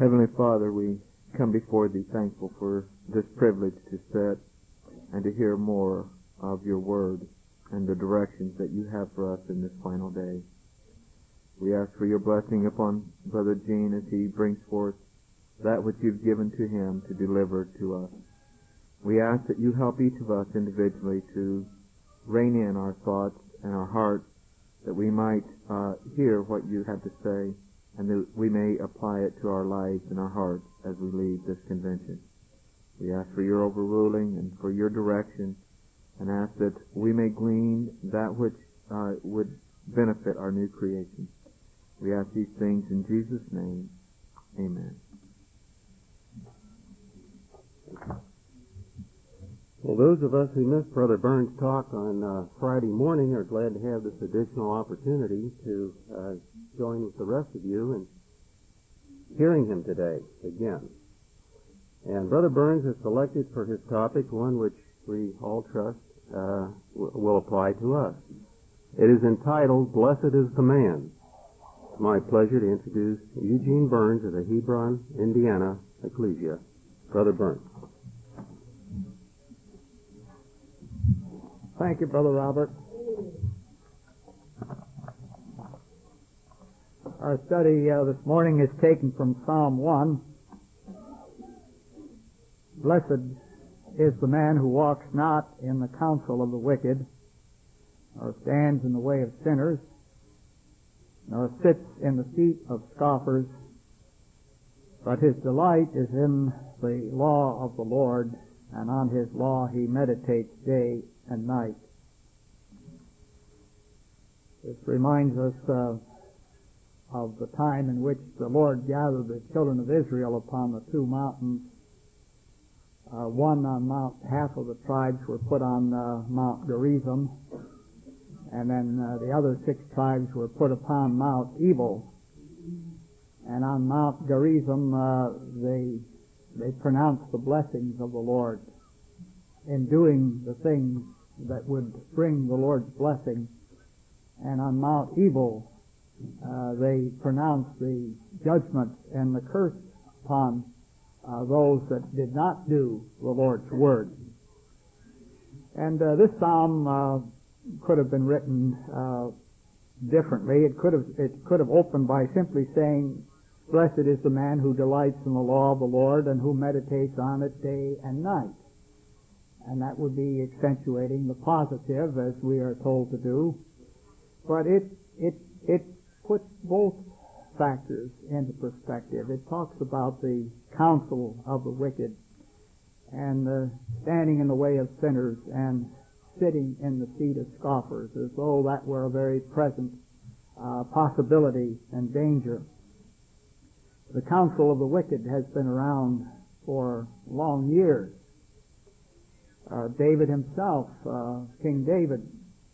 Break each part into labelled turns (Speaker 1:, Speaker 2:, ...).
Speaker 1: Heavenly Father, we come before Thee thankful for this privilege to sit and to hear more of Your Word and the directions that You have for us in this final day. We ask for Your blessing upon Brother Gene as he brings forth that which You've given to him to deliver to us. We ask that You help each of us individually to rein in our thoughts and our hearts, that we might hear what You have to say, and that we may apply it to our lives and our hearts as we leave this convention. We ask for Your overruling and for Your direction, and ask that we may glean that which would benefit our new creation. We ask these things in Jesus' name. Amen.
Speaker 2: Well, those of us who missed Brother Burns' talk on Friday morning are glad to have this additional opportunity to join with the rest of you in hearing him today again. And Brother Burns has selected for his topic one which we all trust will apply to us. It is entitled, Blessed is the Man. It's my pleasure to introduce Eugene Burns of the Hebron, Indiana Ecclesia. Brother Burns.
Speaker 3: Thank you, Brother Robert. Our study this morning is taken from Psalm 1. Blessed is the man who walks not in the counsel of the wicked, nor stands in the way of sinners, nor sits in the seat of scoffers, but his delight is in the law of the Lord, and on his law he meditates day and night. This reminds us of the time in which the Lord gathered the children of Israel upon the two mountains. One on half of the tribes were put on Mount Gerizim, and then the other 6 tribes were put upon Mount Ebal. And on Mount Gerizim, they pronounced the blessings of the Lord in doing the things that would bring the Lord's blessing. And on Mount Ebal, they pronounced the judgment and the curse upon those that did not do the Lord's word. And this psalm could have been written differently. It could have opened by simply saying, Blessed is the man who delights in the law of the Lord and who meditates on it day and night. And that would be accentuating the positive, as we are told to do. But it puts both factors into perspective. It talks about the counsel of the wicked and standing in the way of sinners and sitting in the seat of scoffers, as though that were a very present possibility and danger. The counsel of the wicked has been around for long years. David himself, King David,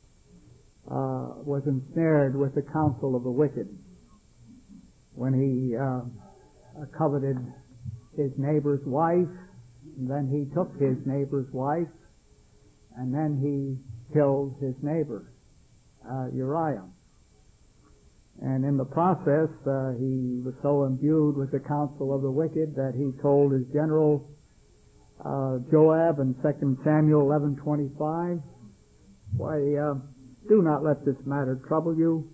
Speaker 3: was ensnared with the counsel of the wicked when he coveted his neighbor's wife, and then he took his neighbor's wife, and then he killed his neighbor, Uriah. And in the process, he was so imbued with the counsel of the wicked that he told his general Joab in 2 Samuel 11:25, "Why, do not let this matter trouble you.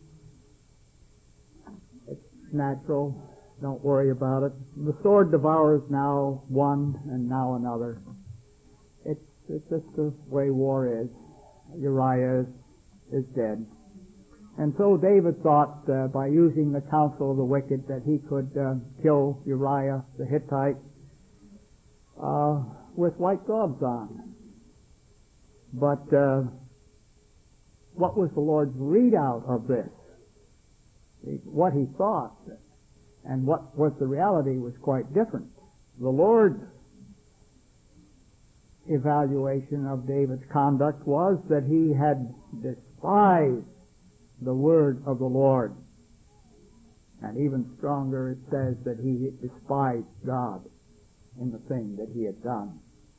Speaker 3: It's natural. Don't worry about it. The sword devours now one and now another. It's just the way war is. Uriah is dead." And so David thought by using the counsel of the wicked that he could kill Uriah the Hittite with white gloves on. But what was the Lord's readout of this? What he thought and what was the reality was quite different. The Lord's evaluation of David's conduct was that he had despised the word of the Lord. And even stronger, it says that he despised God in the thing that he had done.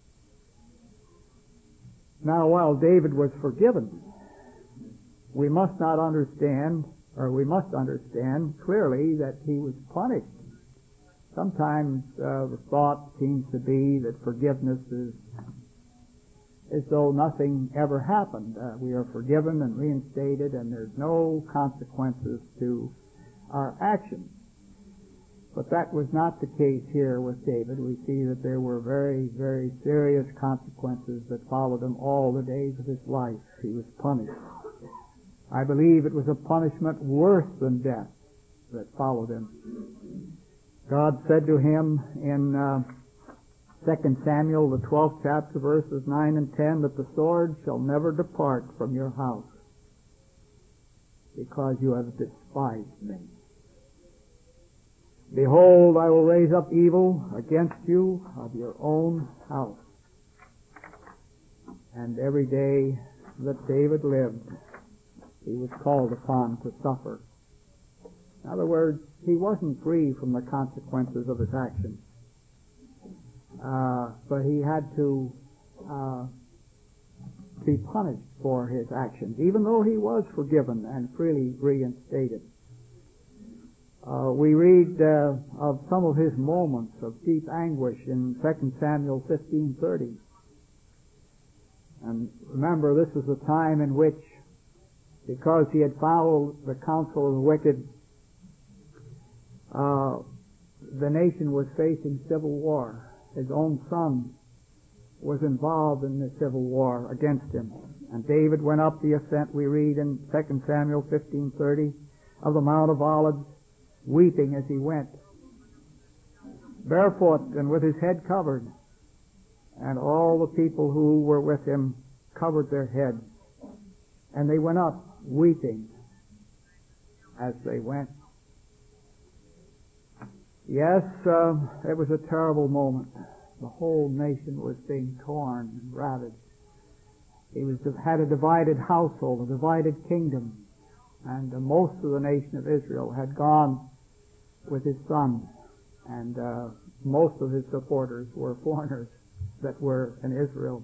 Speaker 3: Now, while David was forgiven, we must understand clearly that he was punished Sometimes the thought seems to be that forgiveness is as though nothing ever happened. We are forgiven and reinstated, and there's no consequences to our actions. But that was not the case here with David. We see that there were very, very serious consequences that followed him all the days of his life. He was punished. I believe it was a punishment worse than death that followed him. God said to him in 2 Samuel, the 12th chapter, verses 9 and 10, that the sword shall never depart from your house, because you have despised me. Behold, I will raise up evil against you of your own house. And every day that David lived, he was called upon to suffer. In other words, he wasn't free from the consequences of his actions. But he had to be punished for his actions, even though he was forgiven and freely reinstated. We read of some of his moments of deep anguish in 2 Samuel 15:30. And remember, this was a time in which, because he had followed the counsel of the wicked, the nation was facing civil war. His own son was involved in the civil war against him. And David went up the ascent, we read in 2 Samuel 15:30, of the Mount of Olives, weeping as he went, barefoot and with his head covered. And all the people who were with him covered their heads. And they went up weeping as they went. Yes, it was a terrible moment. The whole nation was being torn and ravaged. He had a divided household, a divided kingdom, and most of the nation of Israel had gone with his son, and most of his supporters were foreigners that were in Israel.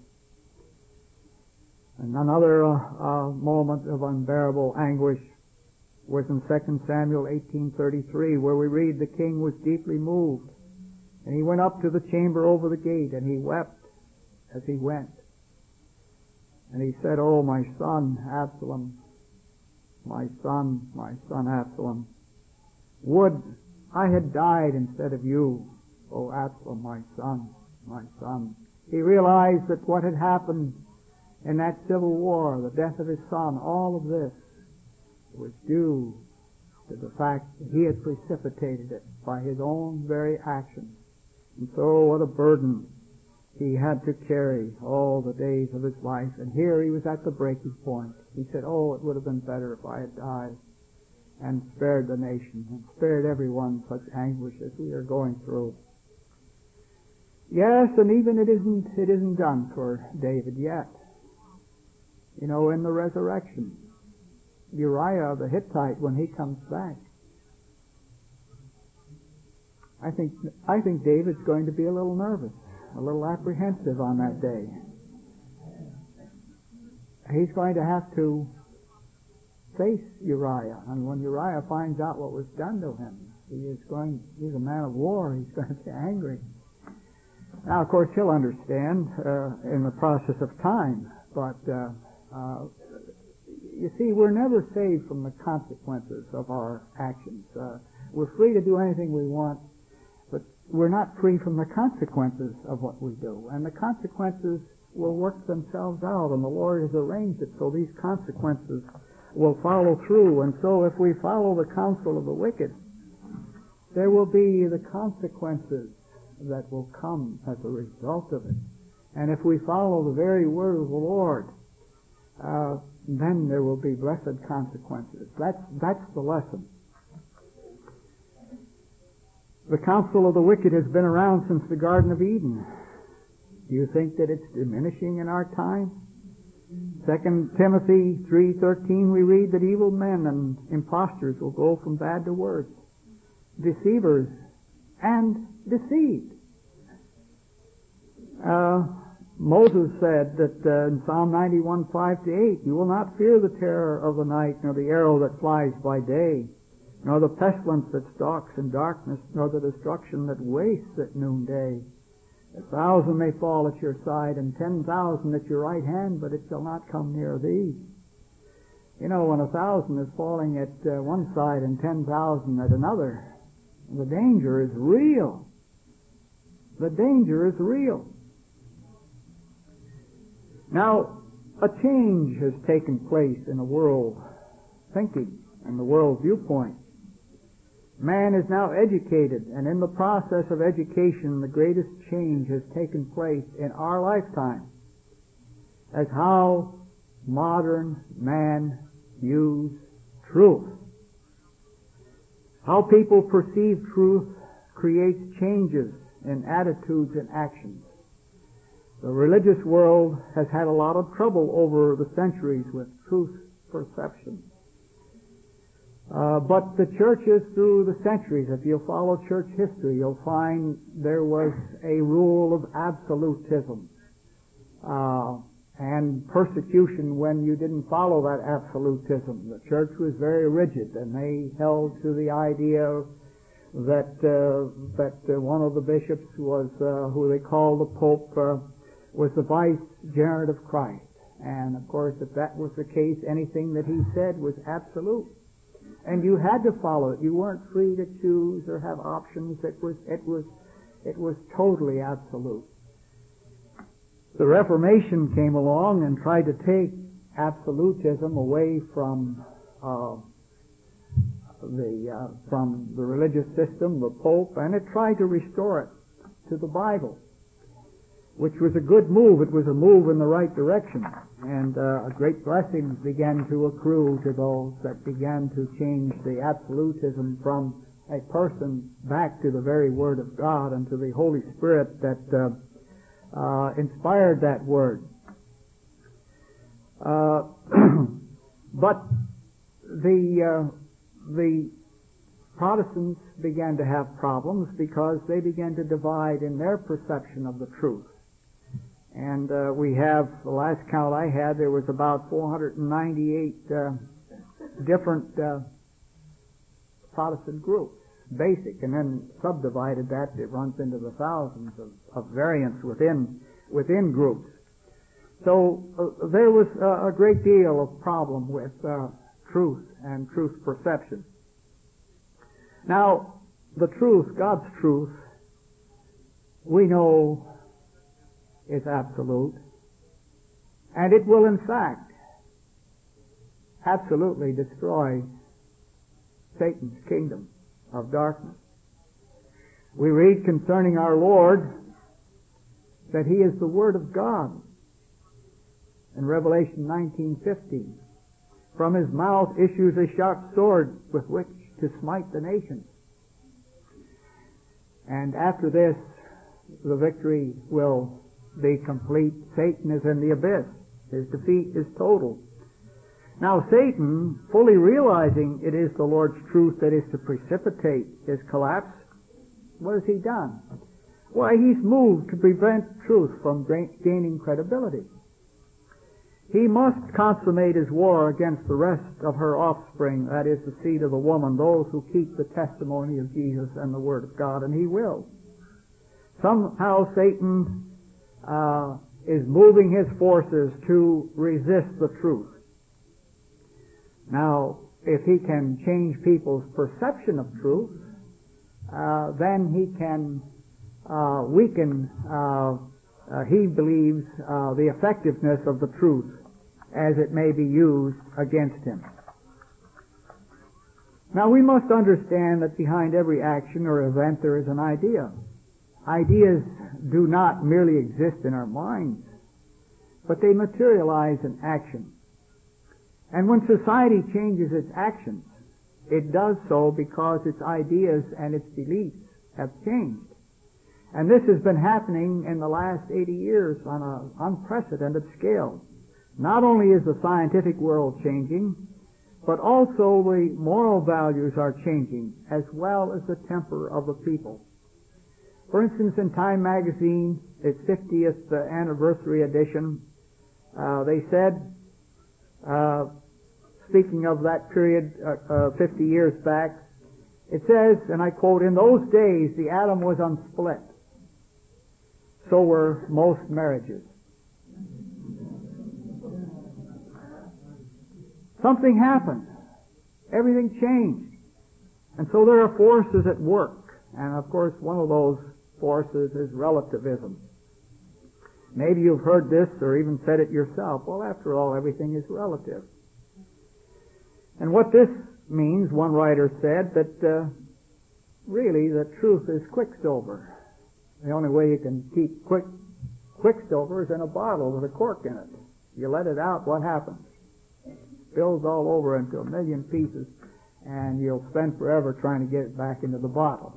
Speaker 3: And another moment of unbearable anguish was in 2 Samuel 18:33, where we read the king was deeply moved, and he went up to the chamber over the gate, and he wept as he went. And he said, "Oh, my son Absalom, my son Absalom, would I had died instead of you, O Absalom, my son, my son." He realized that what had happened in that civil war, the death of his son, all of this was due to the fact that he had precipitated it by his own very actions. And so what a burden he had to carry all the days of his life. And here he was at the breaking point. He said, "Oh, it would have been better if I had died and spared the nation and spared everyone such anguish as we are going through." Yes, and even it isn't done for David yet. You know, in the resurrection, Uriah the Hittite, when he comes back, I think David's going to be a little nervous, a little apprehensive on that day. He's going to have to face Uriah, and when Uriah finds out what was done to him, he's a man of war, he's going to be angry. Now, of course, he'll understand in the process of time, but you see, we're never saved from the consequences of our actions. We're free to do anything we want, but we're not free from the consequences of what we do. And the consequences will work themselves out, and the Lord has arranged it so these consequences will follow through. And so if we follow the counsel of the wicked, there will be the consequences that will come as a result of it. And if we follow the very word of the Lord, then there will be blessed consequences. That's the lesson. The counsel of the wicked has been around since the Garden of Eden. Do you think that it's diminishing in our time? 2 Timothy 3:13 we read that evil men and impostors will go from bad to worse, deceivers and deceived. Moses said that in Psalm 91:5-8, "You will not fear the terror of the night, nor the arrow that flies by day, nor the pestilence that stalks in darkness, nor the destruction that wastes at noonday. 1,000 may fall at your side, and 10,000 at your right hand, but it shall not come near thee. You know, when 1,000 is falling at one side and 10,000 at another, the danger is real. The danger is real. Now, a change has taken place in the world thinking and the world viewpoint. Man is now educated, and in the process of education, the greatest change has taken place in our lifetime as how modern man views truth. How people perceive truth creates changes in attitudes and actions. The religious world has had a lot of trouble over the centuries with truth perception. But the churches through the centuries, if you follow church history, you'll find there was a rule of absolutism and persecution when you didn't follow that absolutism. The church was very rigid, and they held to the idea that one of the bishops was who they called the Pope was the vicegerent of Christ. And of course, if that was the case, anything that he said was absolute. And you had to follow it. You weren't free to choose or have options. It was totally absolute. The Reformation came along and tried to take absolutism away from the religious system, the Pope, and it tried to restore it to the Bible, which was a good move. It was a move in the right direction. And great blessings began to accrue to those that began to change the absolutism from a person back to the very Word of God and to the Holy Spirit that inspired that Word. But the Protestants began to have problems because they began to divide in their perception of the truth. And we have, the last count I had, there was about 498 different Protestant groups, basic, and then subdivided that, it runs into the thousands of variants within groups. So there was a great deal of problem with truth and truth perception. Now, the truth, God's truth, we know is absolute, and it will in fact absolutely destroy Satan's kingdom of darkness. We read concerning our Lord that He is the Word of God in Revelation 19:15. From His mouth issues a sharp sword with which to smite the nations. And after this, the victory will be complete. Satan is in the abyss. His defeat is total. Now Satan, fully realizing it is the Lord's truth that is to precipitate his collapse, what has he done? Why, he's moved to prevent truth from gaining credibility. He must consummate his war against the rest of her offspring, that is the seed of the woman, those who keep the testimony of Jesus and the Word of God, and he will. Somehow Satan is moving his forces to resist the truth. Now, if he can change people's perception of truth, then he can weaken, he believes, the effectiveness of the truth as it may be used against him. Now, we must understand that behind every action or event there is an idea. Ideas do not merely exist in our minds, but they materialize in action. And when society changes its actions, it does so because its ideas and its beliefs have changed. And this has been happening in the last 80 years on an unprecedented scale. Not only is the scientific world changing, but also the moral values are changing, as well as the temper of the people. For instance, in Time magazine, its 50th anniversary edition, they said, speaking of that period 50 years back, It says, and I quote, "In those days the atom was unsplit. So were most marriages." Something happened. Everything changed. And so there are forces at work. And of course one of those forces is relativism. Maybe you've heard this or even said it yourself. Well, after all, everything is relative. And what this means, one writer said, that really the truth is Quicksilver. The only way you can keep Quicksilver is in a bottle with a cork in it. You let it out, what happens? It spills all over into a million pieces, and you'll spend forever trying to get it back into the bottle.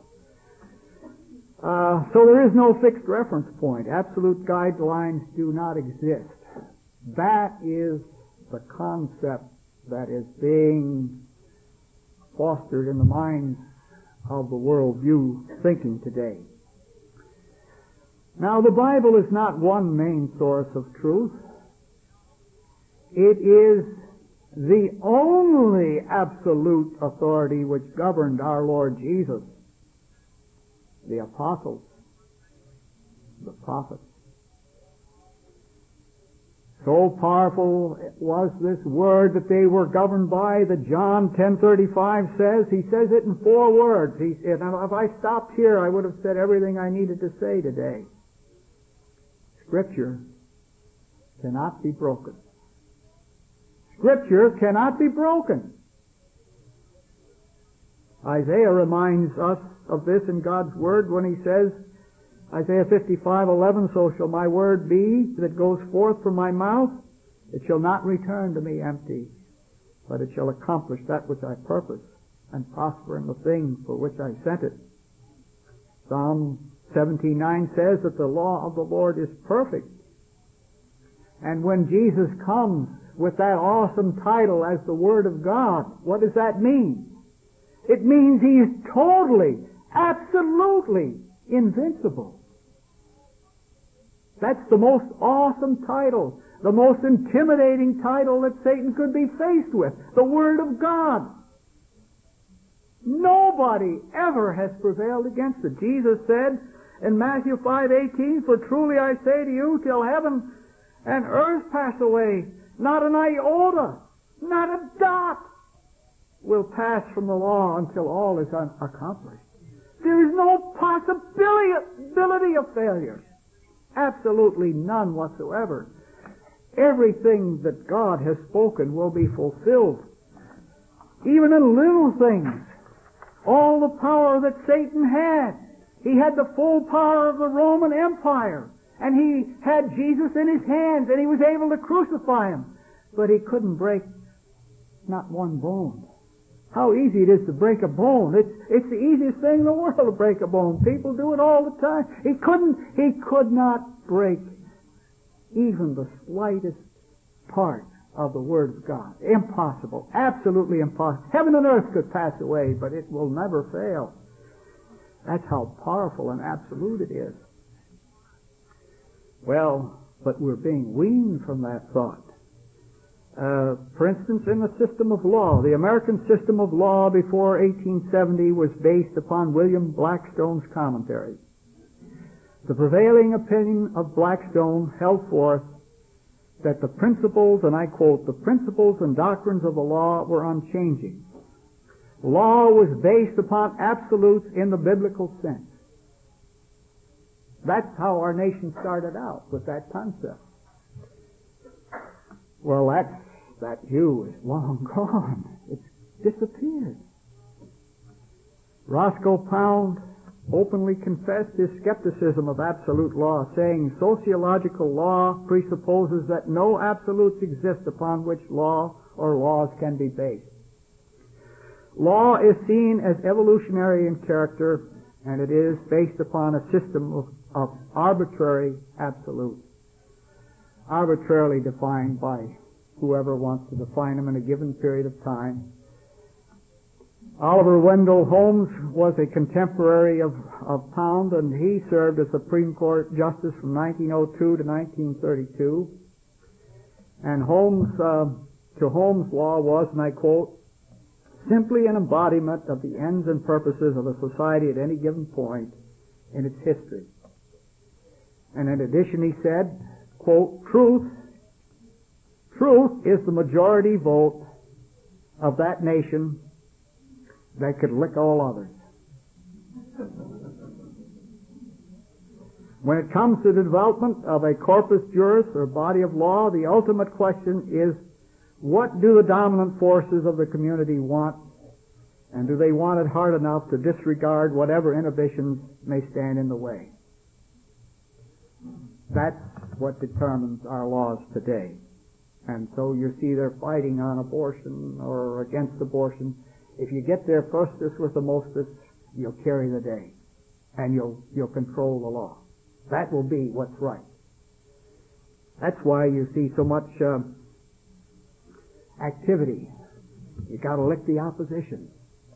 Speaker 3: So there is no fixed reference point. Absolute guidelines do not exist. That is the concept that is being fostered in the minds of the worldview thinking today. Now, the Bible is not one main source of truth. It is the only absolute authority which governed our Lord Jesus, the apostles, the prophets. So powerful was this word that they were governed by that John 10:35 says. He says it in 4 words. If I stopped here, I would have said everything I needed to say today. Scripture cannot be broken. Scripture cannot be broken. Isaiah reminds us of this in God's Word when he says, Isaiah 55:11, "So shall my word be that goes forth from my mouth. It shall not return to me empty, but it shall accomplish that which I purpose and prosper in the thing for which I sent it." Psalm 17:9 says that the law of the Lord is perfect. And when Jesus comes with that awesome title as the Word of God, what does that mean? It means He is totally, absolutely invincible. That's the most awesome title, the most intimidating title that Satan could be faced with, the Word of God. Nobody ever has prevailed against it. Jesus said in Matthew 5:18, "For truly I say to you, till heaven and earth pass away, not an iota, not a dot will pass from the law until all is accomplished." There is no possibility of failure. Absolutely none whatsoever. Everything that God has spoken will be fulfilled. Even in little things, all the power that Satan had. He had the full power of the Roman Empire. And he had Jesus in his hands, and he was able to crucify him. But he couldn't break not one bone. How easy it is to break a bone. It's the easiest thing in the world to break a bone. People do it all the time. He could not break even the slightest part of the Word of God. Impossible. Absolutely impossible. Heaven and earth could pass away, but it will never fail. That's how powerful and absolute it is. Well, but we're being weaned from that thought. For instance, in the system of law, the American system of law before 1870 was based upon William Blackstone's commentary. The prevailing opinion of Blackstone held forth that the principles, and I quote, "the principles and doctrines of the law were unchanging. Law was based upon absolutes in the biblical sense." That's how our nation started out, with that concept. Well, that view is long gone. It's disappeared. Roscoe Pound openly confessed his skepticism of absolute law, saying, "Sociological law presupposes that no absolutes exist upon which law or laws can be based. Law is seen as evolutionary in character, and it is based upon a system of arbitrary absolutes, arbitrarily defined by whoever wants to define them in a given period of time." Oliver Wendell Holmes was a contemporary of Pound, and he served as Supreme Court Justice from 1902 to 1932. And Holmes' law was, and I quote, simply an embodiment of the ends and purposes of a society at any given point in its history. And in addition he said, quote, truth is the majority vote of that nation that could lick all others. When it comes to the development of a corpus juris or body of law, the ultimate question is, what do the dominant forces of the community want, and do they want it hard enough to disregard whatever inhibitions may stand in the way? That's what determines our laws today. And so you see they're fighting on abortion or against abortion. If you get there firstest with the mostest, you'll carry the day, and you'll control the law. That will be what's right. That's why you see so much activity. You got to lick the opposition.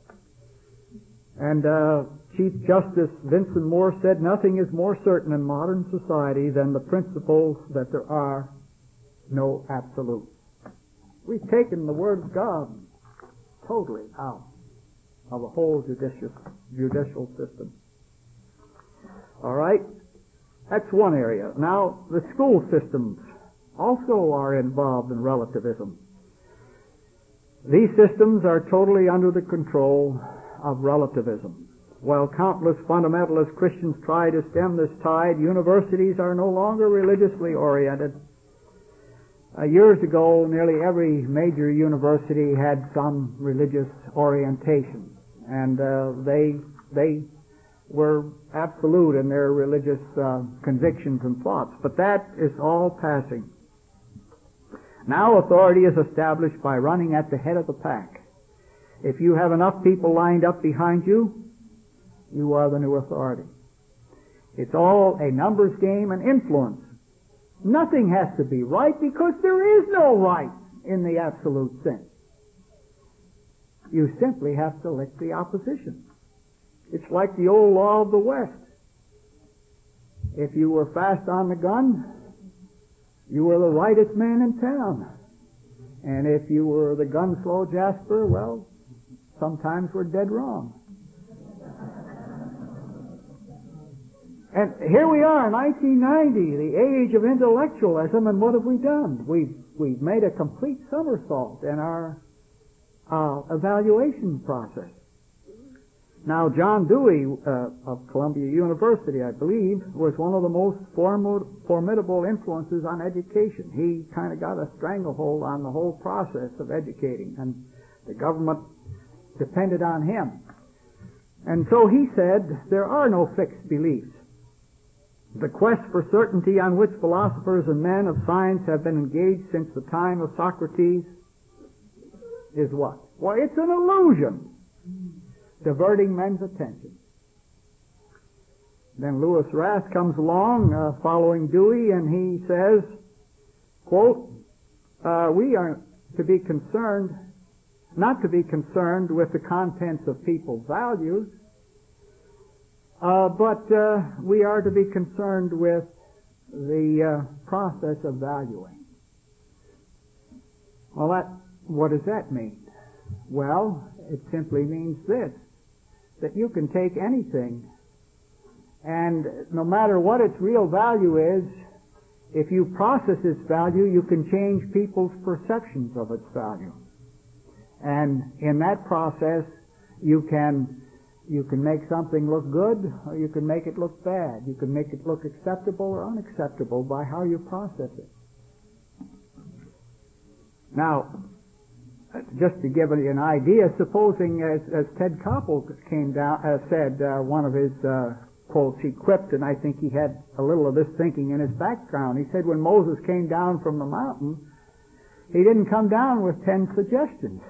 Speaker 3: And Chief Justice Vincent Moore said, nothing is more certain in modern society than the principle that there are no absolutes. We've taken the Word of God totally out of the whole judicial system. All right? That's one area. Now, the school systems also are involved in relativism. These systems are totally under the control of relativism. While countless fundamentalist Christians try to stem this tide, universities are no longer religiously oriented. Years ago, nearly every major university had some religious orientation, and they were absolute in their religious convictions and thoughts. But that is all passing. Now authority is established by running at the head of the pack. If you have enough people lined up behind you, you are the new authority. It's all a numbers game and influence. Nothing has to be right because there is no right in the absolute sense. You simply have to lick the opposition. It's like the old law of the West. If you were fast on the gun, you were the rightest man in town. And if you were the gun-slow Jasper, well, sometimes we're dead wrong. And here we are, 1990, the age of intellectualism, and what have we done? We've made a complete somersault in our evaluation process. Now, John Dewey of Columbia University, I believe, was one of the most formidable influences on education. He kind of got a stranglehold on the whole process of educating, and the government depended on him. And so he said, there are no fixed beliefs. The quest for certainty on which philosophers and men of science have been engaged since the time of Socrates is what? Well, it's an illusion, diverting men's attention. Then Louis Rath comes along following Dewey, and he says, quote, we are to be concerned, not to be concerned with the contents of people's values, but we are to be concerned with the process of valuing. Well, what does that mean? Well, it simply means this, that you can take anything, and no matter what its real value is, if you process its value, you can change people's perceptions of its value. And in that process, you can make something look good, or you can make it look bad. You can make it look acceptable or unacceptable by how you process it. Now, just to give you an idea, supposing, as Ted Koppel said, one of his quotes he quipped, and I think he had a little of this thinking in his background. He said when Moses came down from the mountain, he didn't come down with 10 suggestions.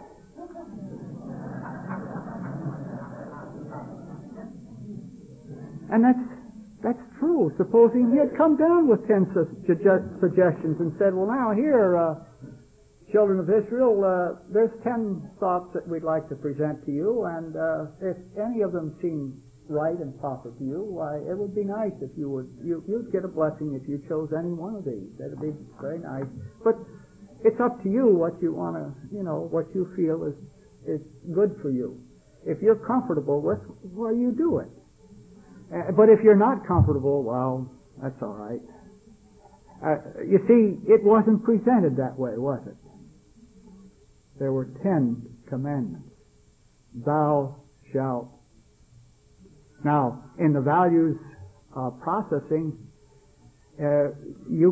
Speaker 3: And that's true. Supposing he had come down with 10 suggestions and said, well, now here, children of Israel, there's 10 thoughts that we'd like to present to you, and if any of them seem right and proper to you, why, it would be nice if you'd get a blessing if you chose any one of these. That'd be very nice. But it's up to you what you want to, what you feel is is good for you. If you're comfortable with, well, you do it. But if you're not comfortable, well, that's all right. You see, it wasn't presented that way, was it? There were 10 commandments. Thou shalt. Now, in the values processing, you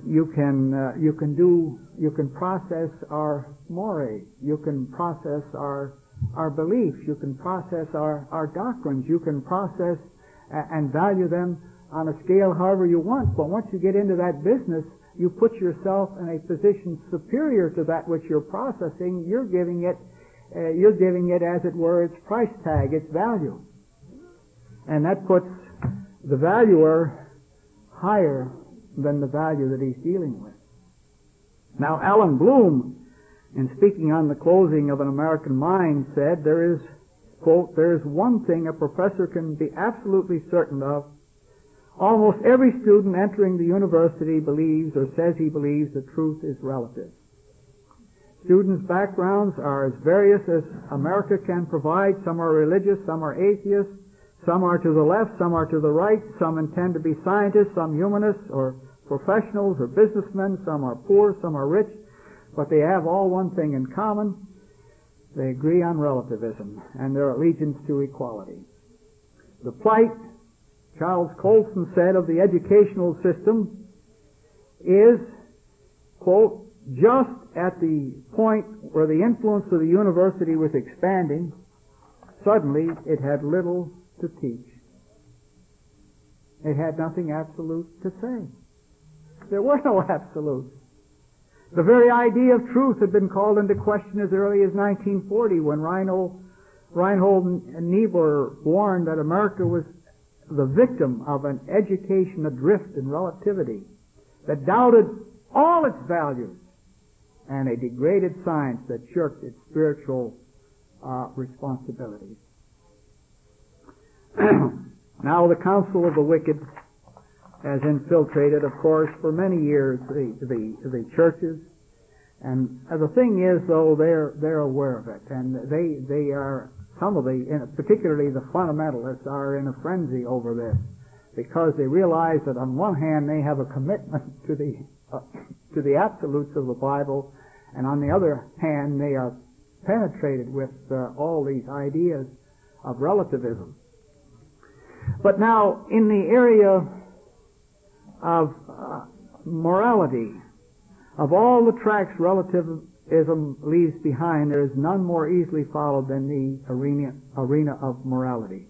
Speaker 3: can process our mores, you can process our beliefs, you can process our doctrines, you can process and value them on a scale however you want. But once you get into that business, you put yourself in a position superior to that which you're processing. You're giving it, as it were, its price tag, its value. And that puts the valuer higher than the value that he's dealing with. Now, Alan Bloom, in speaking on the closing of An American Mind, said, there is, quote, there is one thing a professor can be absolutely certain of. Almost every student entering the university believes or says he believes that truth is relative. Students' backgrounds are as various as America can provide. Some are religious, some are atheists, some are to the left, some are to the right, some intend to be scientists, some humanists or professionals or businessmen, some are poor, some are rich, but they have all one thing in common. They agree on relativism and their allegiance to equality. The plight, Charles Colson said, of the educational system is, quote, just at the point where the influence of the university was expanding, suddenly it had little to teach. It had nothing absolute to say. There were no absolutes. The very idea of truth had been called into question as early as 1940 when Reinhold Niebuhr warned that America was the victim of an education adrift in relativity that doubted all its values and a degraded science that shirked its spiritual responsibilities. Now the counsel of the wicked has infiltrated, of course, for many years the churches, and the thing is, though, they're aware of it, and they are, some of the, particularly the fundamentalists, are in a frenzy over this because they realize that on one hand they have a commitment to the absolutes of the Bible, and on the other hand they are penetrated with all these ideas of relativism. But now, in the area of morality, of all the tracks relativism leaves behind, there is none more easily followed than the arena of morality.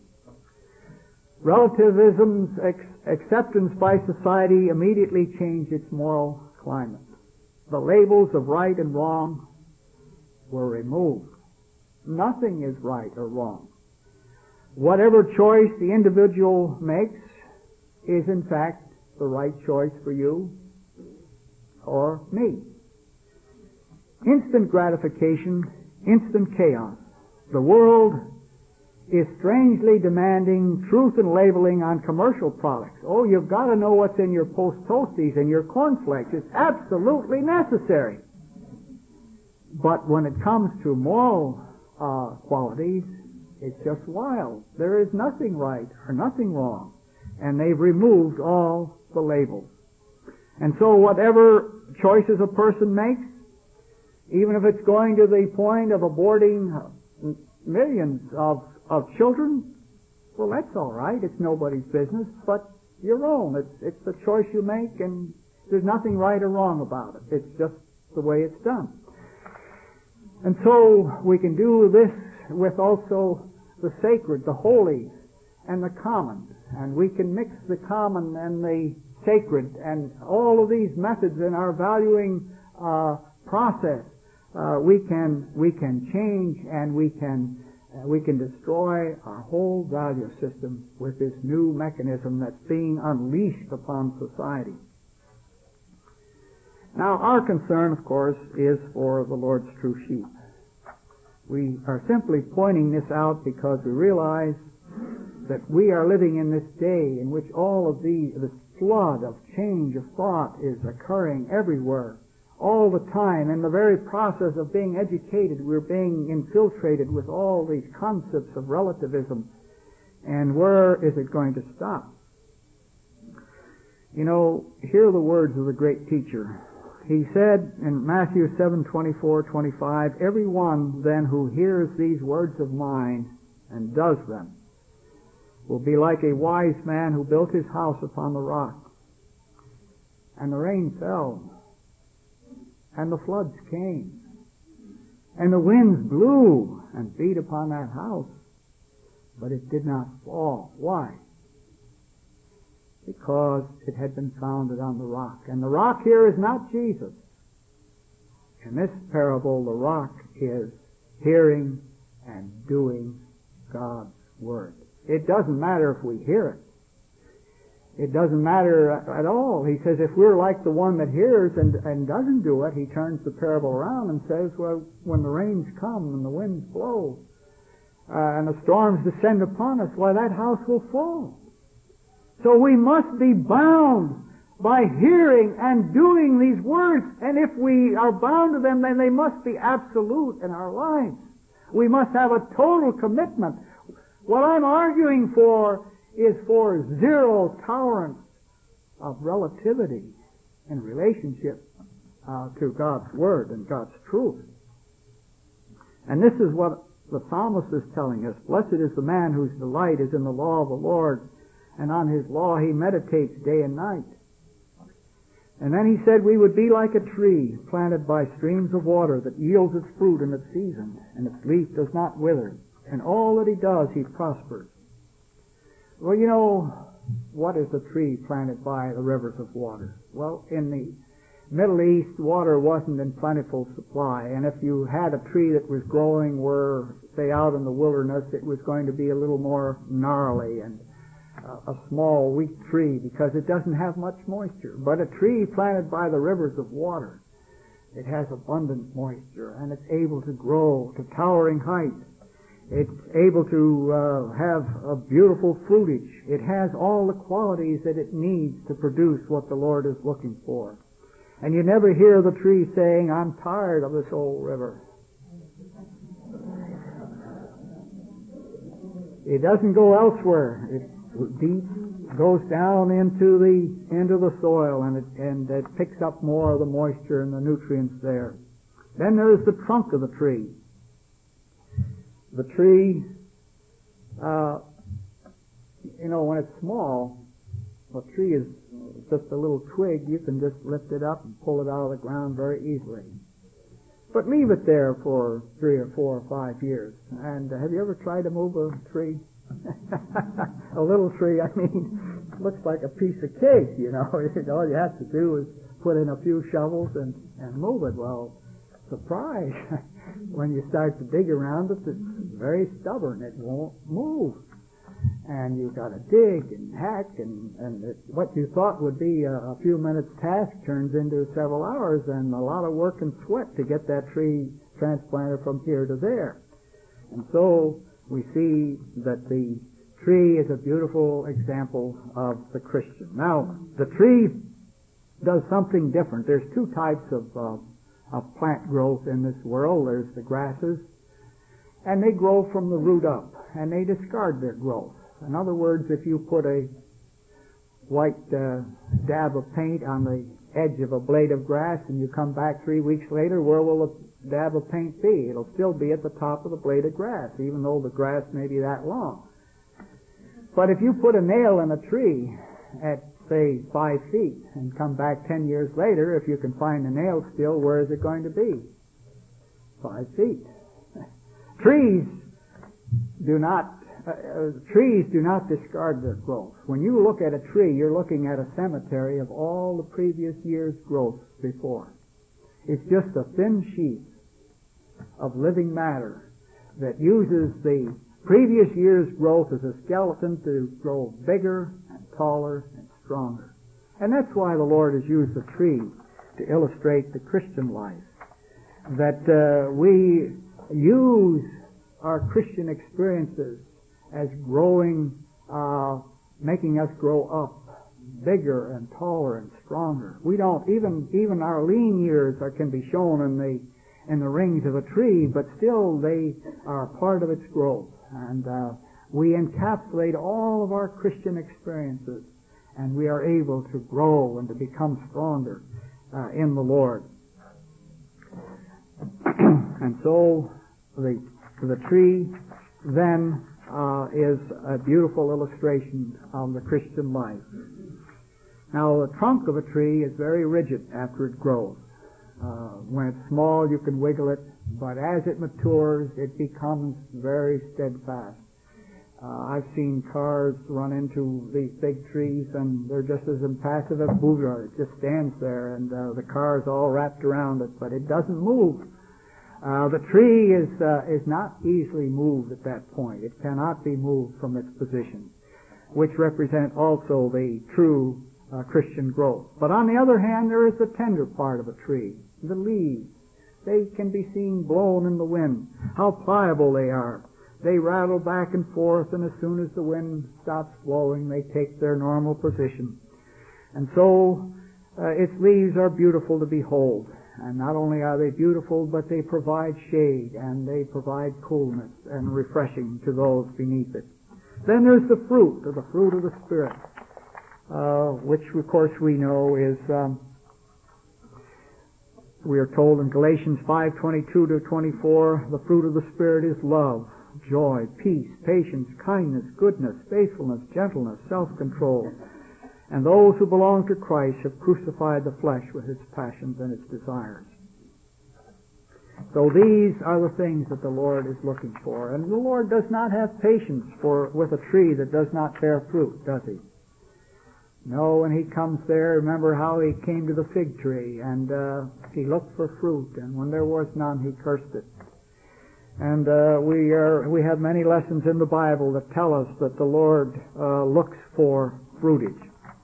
Speaker 3: Relativism's acceptance by society immediately changed its moral climate. The labels of right and wrong were removed. Nothing is right or wrong. Whatever choice the individual makes is in fact the right choice for you or me. Instant gratification, instant chaos. The world is strangely demanding truth and labeling on commercial products. Oh, you've got to know what's in your Post Toasties and your cornflakes. It's absolutely necessary. But when it comes to moral qualities, it's just wild. There is nothing right or nothing wrong. And they've removed all the labels. And so whatever choices a person makes, even if it's going to the point of aborting millions of children, well, that's all right. It's nobody's business, but your own. It's the choice you make, and there's nothing right or wrong about it. It's just the way it's done. And so we can do this with also the sacred, the holy, and the common. And we can mix the common and the sacred and all of these methods in our valuing process. We can change and we can destroy our whole value system with this new mechanism that's being unleashed upon society. Now, our concern, of course, is for the Lord's true sheep. We are simply pointing this out because we realize that we are living in this day in which all of this flood of change of thought is occurring everywhere. all the time. In the very process of being educated, we're being infiltrated with all these concepts of relativism. And where is it going to stop? You know, hear the words of the great teacher. He said in Matthew 7:24-25, "Everyone then who hears these words of mine and does them will be like a wise man who built his house upon the rock. And the rain fell, and the floods came, and the winds blew and beat upon that house, but it did not fall." Why? Because it had been founded on the rock. And the rock here is not Jesus. In this parable, the rock is hearing and doing God's Word. It doesn't matter if we hear it. It doesn't matter at all. He says if we're like the one that hears and doesn't do it, he turns the parable around and says, well, when the rains come and the winds blow and the storms descend upon us, why, that house will fall. So we must be bound by hearing and doing these words. And if we are bound to them, then they must be absolute in our lives. We must have a total commitment. What I'm arguing for is for zero tolerance of relativity in relationship to God's Word and God's truth. And this is what the psalmist is telling us. Blessed is the man whose delight is in the law of the Lord, and on his law he meditates day and night. And then he said we would be like a tree planted by streams of water that yields its fruit in its season, and its leaf does not wither. And all that he does, he prospers. Well, you know, what is a tree planted by the rivers of water? Well, in the Middle East, water wasn't in plentiful supply, and if you had a tree that was growing where, say, out in the wilderness, it was going to be a little more gnarly and a small, weak tree because it doesn't have much moisture. But a tree planted by the rivers of water, it has abundant moisture, and it's able to grow to towering height. It's able to have a beautiful fruitage. It has all the qualities that it needs to produce what the Lord is looking for. And you never hear the tree saying, I'm tired of this old river. It doesn't go elsewhere. It deep goes down into the soil, and it picks up more of the moisture and the nutrients there. Then there's the trunk of the tree. The tree, when it's small, a tree is just a little twig. You can just lift it up and pull it out of the ground very easily. But leave it there for 3 or 4 or 5 years. And have you ever tried to move a tree? A little tree, looks like a piece of cake, All you have to do is put in a few shovels and move it. Well, surprise. When you start to dig around it, it's very stubborn. It won't move. And you've got to dig and hack, and what you thought would be a few minutes task turns into several hours and a lot of work and sweat to get that tree transplanted from here to there. And so we see that the tree is a beautiful example of the Christian. Now, the tree does something different. There's 2 types of plant growth in this world. There's the grasses, and they grow from the root up, and they discard their growth. In other words, if you put a white dab of paint on the edge of a blade of grass and you come back 3 weeks later, where will the dab of paint be? It'll still be at the top of the blade of grass, even though the grass may be that long. But if you put a nail in a tree at, say, 5 feet and come back 10 years later, if you can find the nail still, where is it going to be? 5 feet. Trees do not discard their growth. When you look at a tree, you're looking at a cemetery of all the previous year's growth before. It's just a thin sheet of living matter that uses the previous year's growth as a skeleton to grow bigger and taller and stronger. And that's why the Lord has used the tree to illustrate the Christian life. That we use our Christian experiences as growing, making us grow up bigger and taller and stronger. We don't, even our lean years can be shown in the rings of a tree, but still they are part of its growth. And we encapsulate all of our Christian experiences, and we are able to grow and to become stronger in the Lord. And so the tree then is a beautiful illustration of the Christian life. Now, the trunk of a tree is very rigid after it grows. When it's small, you can wiggle it, but as it matures, it becomes very steadfast. I've seen cars run into these big trees, and they're just as impassive as Buddha. It just stands there, and the car's all wrapped around it, but it doesn't move. The tree is not easily moved at that point. It cannot be moved from its position, which represent also the true Christian growth. But on the other hand, there is the tender part of a tree, the leaves. They can be seen blown in the wind. How pliable they are. They rattle back and forth, and as soon as the wind stops blowing, they take their normal position. And so its leaves are beautiful to behold. And not only are they beautiful, but they provide shade, and they provide coolness and refreshing to those beneath it. Then there's the fruit of the Spirit, which of course we know is, we are told in Galatians 5:22-24, the fruit of the Spirit is love, joy, peace, patience, kindness, goodness, faithfulness, gentleness, self-control. And those who belong to Christ have crucified the flesh with its passions and its desires. So these are the things that the Lord is looking for. And the Lord does not have patience with a tree that does not bear fruit, does He? No, when He comes there, remember how He came to the fig tree, and He looked for fruit, and when there was none, He cursed it. And we have many lessons in the Bible that tell us that the Lord looks for fruitage.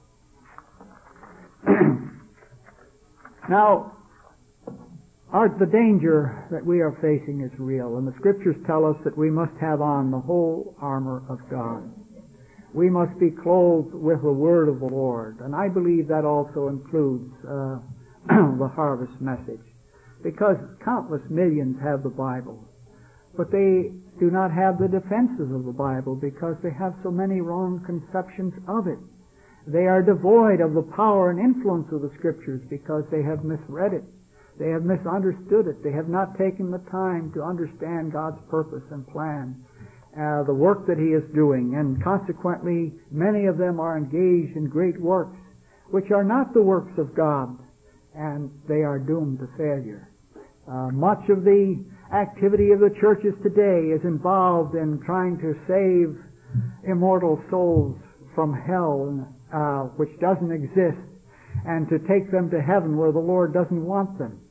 Speaker 3: Now, the danger that we are facing is real, and the Scriptures tell us that we must have on the whole armor of God. We must be clothed with the Word of the Lord, and I believe that also includes the harvest message, because countless millions have the Bible, but they do not have the defenses of the Bible because they have so many wrong conceptions of it. They are devoid of the power and influence of the Scriptures because they have misread it. They have misunderstood it. They have not taken the time to understand God's purpose and plan, the work that He is doing, and consequently many of them are engaged in great works which are not the works of God, and they are doomed to failure. Much of the activity of the churches today is involved in trying to save immortal souls from hell, which doesn't exist, and to take them to heaven where the Lord doesn't want them.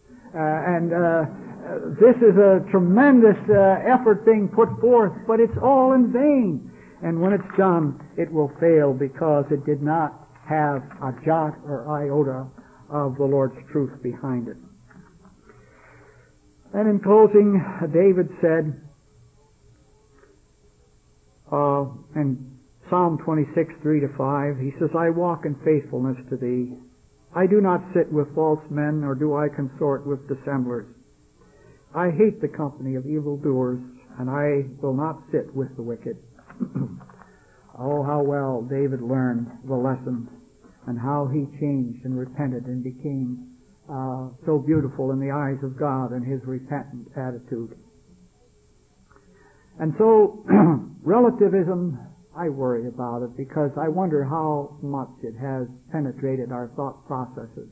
Speaker 3: This is a tremendous effort being put forth, but it's all in vain. And when it's done, it will fail because it did not have a jot or iota of the Lord's truth behind it. And in closing, David said in Psalm 26, 3-5, he says, I walk in faithfulness to Thee. I do not sit with false men, nor do I consort with dissemblers. I hate the company of evildoers, and I will not sit with the wicked. Oh, how well David learned the lesson, and how he changed and repented and became so beautiful in the eyes of God in his repentant attitude. And so, relativism, I worry about it because I wonder how much it has penetrated our thought processes.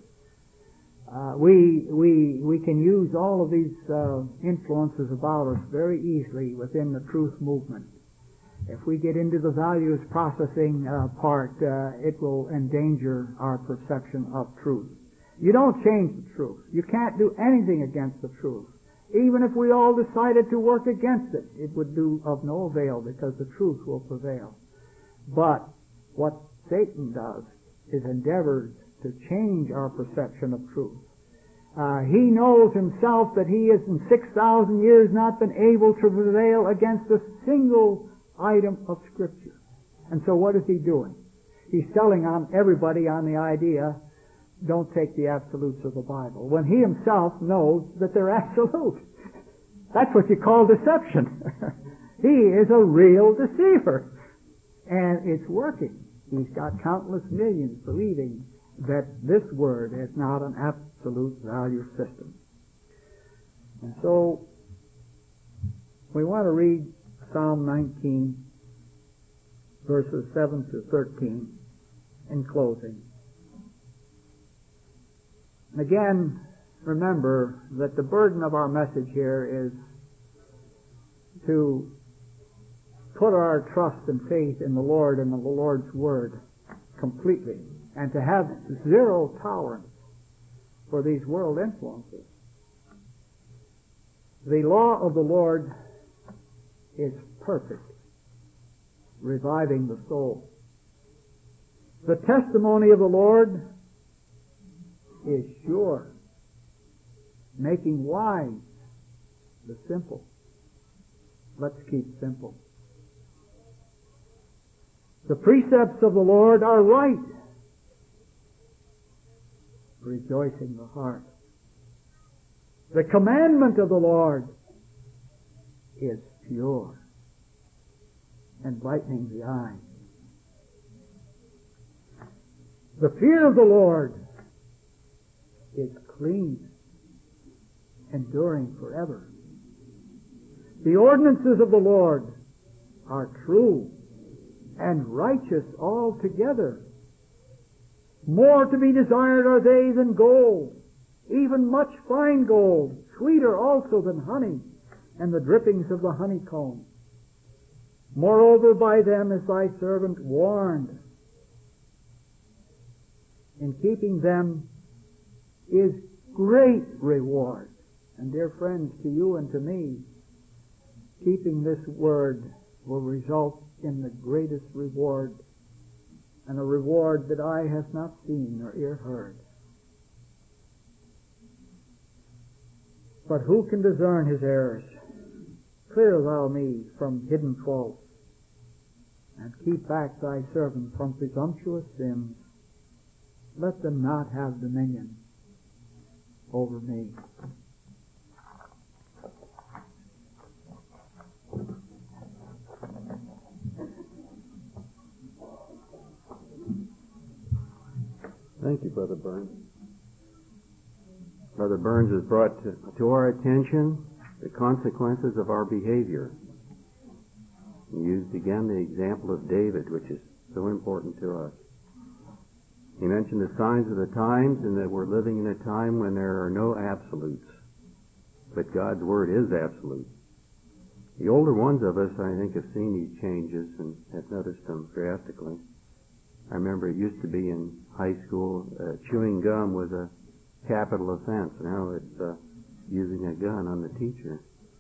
Speaker 3: We can use all of these influences about us very easily within the truth movement. If we get into the values processing part, it will endanger our perception of truth. You don't change the truth. You can't do anything against the truth. Even if we all decided to work against it, it would do of no avail because the truth will prevail. But what Satan does is endeavors to change our perception of truth. He knows himself that he has in 6,000 years not been able to prevail against a single item of Scripture. And so what is he doing? He's selling on everybody on the idea, don't take the absolutes of the Bible, when he himself knows that they're absolute. That's what you call deception. He is a real deceiver. And it's working. He's got countless millions believing that this word is not an absolute value system. And so, we want to read Psalm 19, verses 7 to 13 in closing. And again, remember that the burden of our message here is to put our trust and faith in the Lord and in the Lord's Word completely, and to have zero tolerance for these world influences. The law of the Lord is perfect, reviving the soul. The testimony of the Lord is sure, making wise the simple. Let's keep simple. The precepts of the Lord are right, rejoicing the heart. The commandment of the Lord is pure, enlightening the eyes. The fear of the Lord is clean, enduring forever. The ordinances of the Lord are true and righteous altogether. More to be desired are they than gold, even much fine gold, sweeter also than honey, and the drippings of the honeycomb. Moreover, by them is thy servant warned. In keeping them is great reward. And dear friends, to you and to me, keeping this word will result in the greatest reward, and a reward that eye has not seen nor ear heard. But who can discern his errors? Clear thou me from hidden faults, and keep back thy servant from presumptuous sins. Let them not have dominion over me.
Speaker 2: Thank you, Brother Burns. Brother Burns has brought to our attention the consequences of our behavior. He used again the example of David, which is so important to us. He mentioned the signs of the times, and that we're living in a time when there are no absolutes, but God's Word is absolute. The older ones of us, I think, have seen these changes and have noticed them drastically. I remember it used to be in high school, chewing gum was a capital offense. Now it's using a gun on the teacher.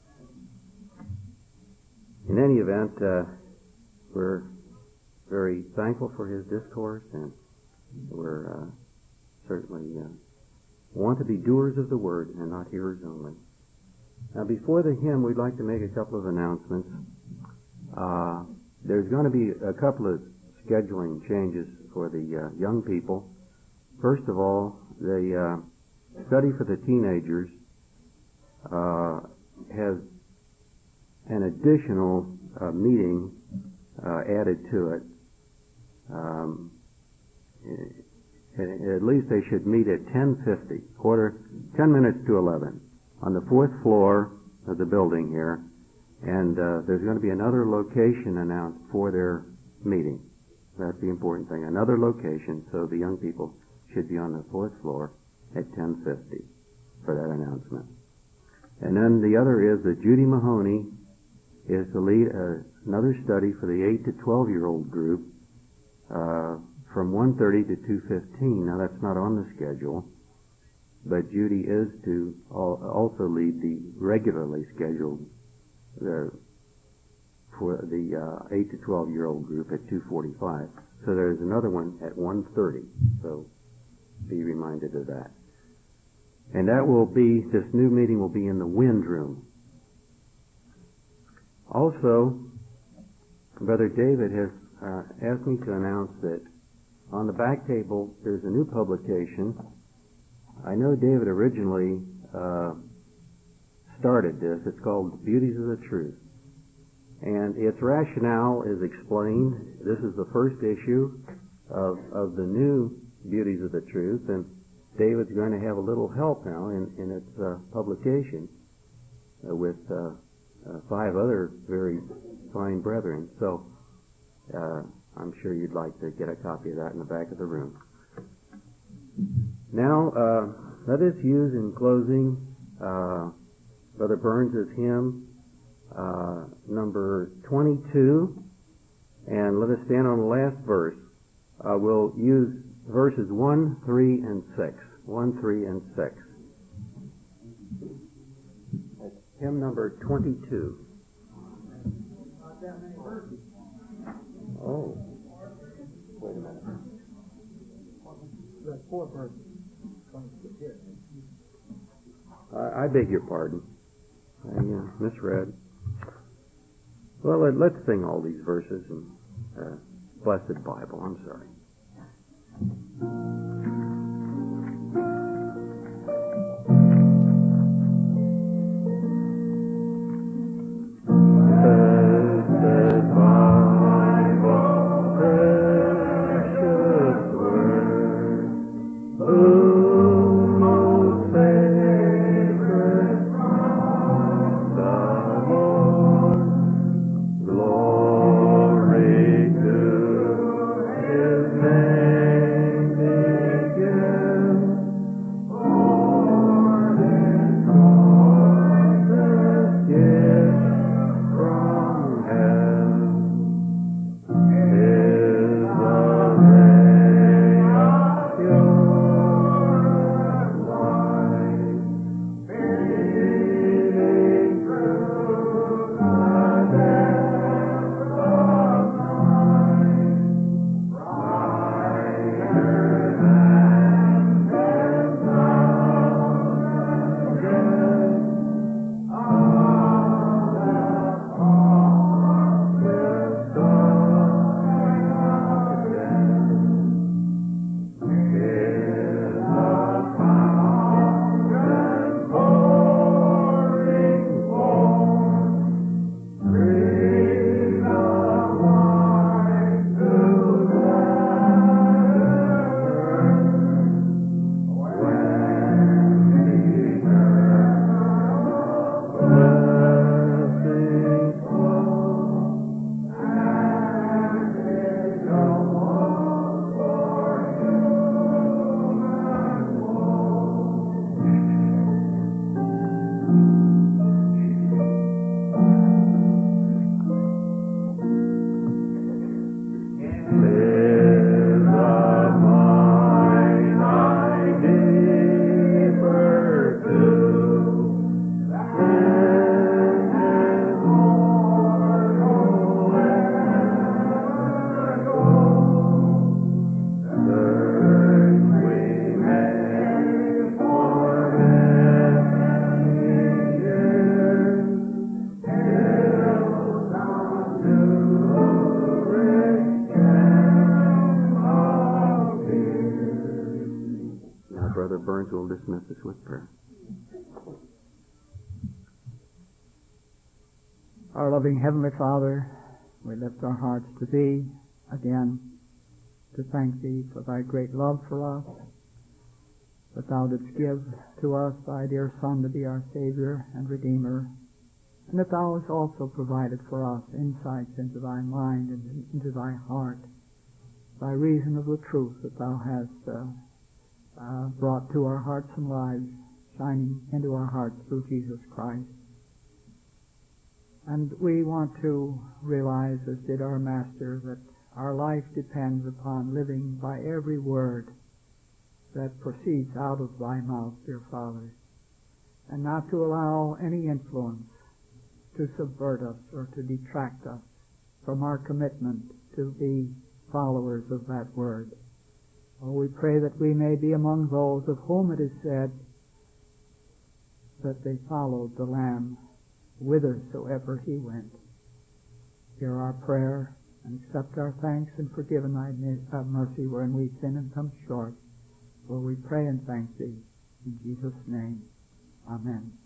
Speaker 2: In any event, we're very thankful for his discourse, and we're certainly want to be doers of the Word and not hearers only. Now, before the hymn, we'd like to make a couple of announcements. There's going to be a couple of scheduling changes for the young people. First of all, the study for the teenagers has an additional meeting added to it. At least they should meet at 10:50, 10 minutes to 11, on the 4th floor of the building here. And there's going to be another location announced for their meeting. That's the important thing. Another location, so the young people should be on the 4th floor at 10:50 for that announcement. And then the other is that Judy Mahoney is to lead another study for the 8 to 12-year-old group from 1:30 to 2:15. Now, that's not on the schedule, but Judy is to also lead the regularly scheduled for the 8 to 12-year-old group at 2:45. So there's another one at 1:30. So be reminded of that. And that will be, this new meeting will be in the Wind Room. Also, Brother David has asked me to announce that On the back table, there's a new publication. I know David originally started this. It's called Beauties of the Truth. And its rationale is explained. This is the first issue of the new Beauties of the Truth, and David's going to have a little help now in its publication with 5 other very fine brethren. So I'm sure you'd like to get a copy of that in the back of the room. Now, let us use in closing Brother Burns' hymn number 22, and let us stand on the last verse. We'll use verses 1, 3, and 6. 1, 3, and 6. That's hymn number 22.
Speaker 3: Not that many verses.
Speaker 2: Oh. Wait a minute.
Speaker 3: That's 4 verses. 26 here.
Speaker 2: I beg your pardon. I misread. Well, let's sing all these verses in Blessed Bible. I'm sorry.
Speaker 3: Our loving Heavenly Father, we lift our hearts to Thee again to thank Thee for Thy great love for us, that Thou didst give to us Thy dear Son to be our Savior and Redeemer, and that Thou hast also provided for us insights into Thy mind and into Thy heart by reason of the truth that Thou hast brought to our hearts and lives, shining into our hearts through Jesus Christ. And we want to realize, as did our Master, that our life depends upon living by every word that proceeds out of Thy mouth, dear Father, and not to allow any influence to subvert us or to detract us from our commitment to be followers of that word. Oh, we pray that we may be among those of whom it is said that they followed the Lamb whithersoever He went. Hear our prayer and accept our thanks and forgive in thy mercy wherein we sin and come short. For we pray and thank thee. In Jesus' name, amen.